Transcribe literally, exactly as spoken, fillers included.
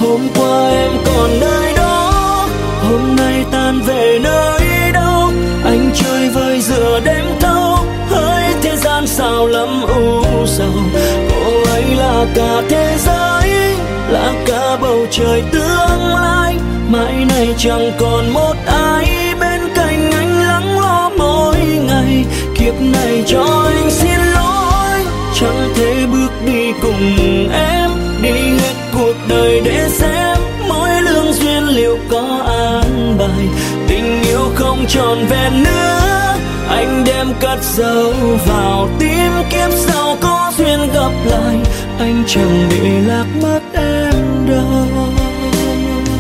Hôm qua em còn nơi đó, hôm nay tan về nơi đâu. Anh chơi vơi giữa đêm thâu, hỡi thế gian sao lắm u sầu. Cô ấy là cả thế giới, là cả bầu trời tương lai. Mãi này chẳng còn một ai bên cạnh anh lắng lo mỗi ngày. Kiếp này cho anh xin lỗi, chẳng thể bước đi cùng em, đi hết cuộc đời để xem mỗi lương duyên liệu có an bài. Tình yêu không tròn vẹn nữa, anh đem cất giấu vào tim. Kiếp sau có duyên gặp lại, anh chẳng bị lạc mất em đâu.